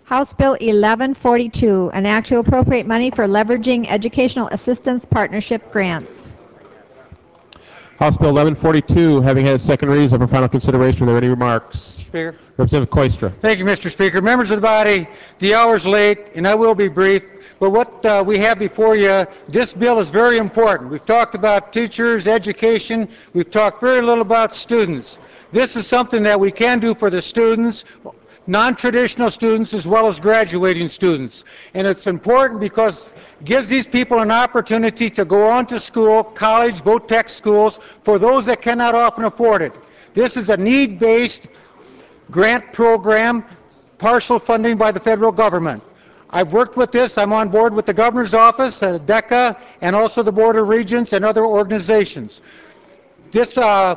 House Bill 1142, an act to appropriate money for leveraging educational assistance partnership grants. House Bill 1142, having had its second reading, is up for final consideration. Are there any remarks? Mr. Speaker. Representative Koistra. Thank you, Mr. Speaker. Members of the body, the hour is late, and I will be brief. But what we have before you, this bill is very important. We've talked about teachers, education. We've talked very little about students. This is something that we can do for the students, non-traditional students as well as graduating students. And it's important because it gives these people an opportunity to go on to school, college, vo-tech schools, for those that cannot often afford it. This is a need-based grant program, partial funding by the federal government. I've worked with this. I'm on board with the Governor's Office, DECA, and also the Board of Regents and other organizations. This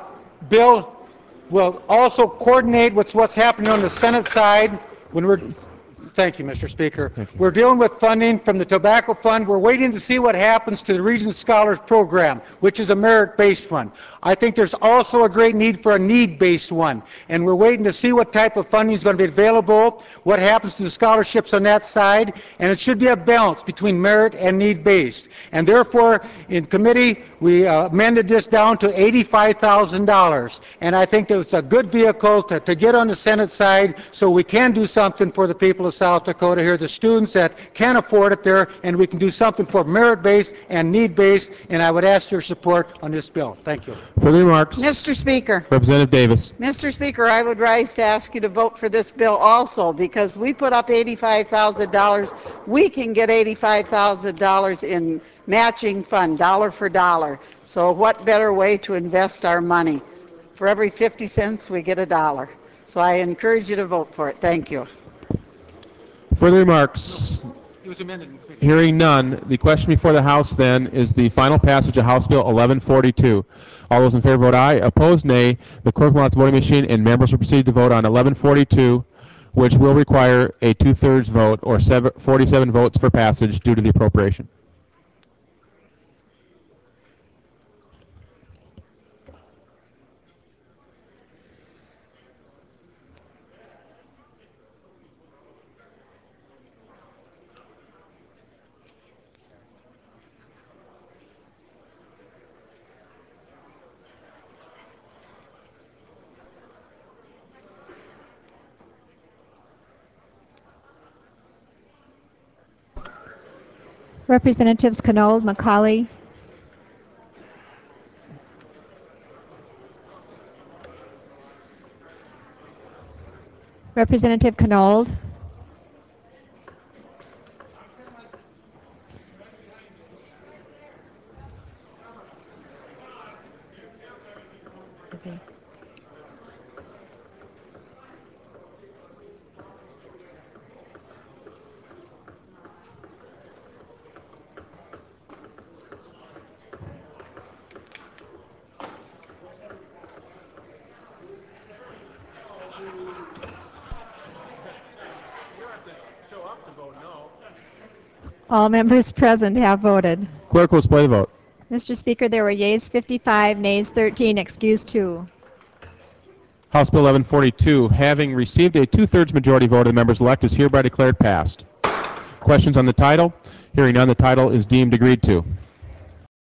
bill will also coordinate with what's happening on the Senate side when we're... Thank you, Mr. Speaker. We're dealing with funding from the Tobacco Fund. We're waiting to see what happens to the Regent Scholars Program, which is a merit-based one. I think there's also a great need for a need-based one, and we're waiting to see what type of funding is going to be available, what happens to the scholarships on that side, and it should be a balance between merit and need-based. And therefore, in committee, we amended this down to $85,000, and I think that it's a good vehicle to get on the Senate side so we can do something for the people of South Dakota here, the students that can't afford it there, and we can do something for merit-based and need-based, and I would ask your support on this bill. Thank you. Further remarks? Mr. Speaker. Representative Davis. Mr. Speaker, I would rise to ask you to vote for this bill also, because we put up $85,000. We can get $85,000 in matching fund, dollar for dollar. So what better way to invest our money? For every 50 cents, we get $1. So I encourage you to vote for it. Thank you. Further remarks? It was amended. Hearing none, the question before the House then is the final passage of House Bill 1142. All those in favor vote aye. Opposed, nay. The clerk will announce the voting machine, and members will proceed to vote on 1142, which will require a two-thirds vote, or 47 votes for passage due to the appropriation. Representatives Knoll, McCauley. Representative Knoll. All members present have voted. Clerk will display the vote. Mr. Speaker, there were yeas 55, nays 13, excused 2. House Bill 1142, having received a two-thirds majority vote of the members elect, is hereby declared passed. Questions on the title? Hearing none, the title is deemed agreed to.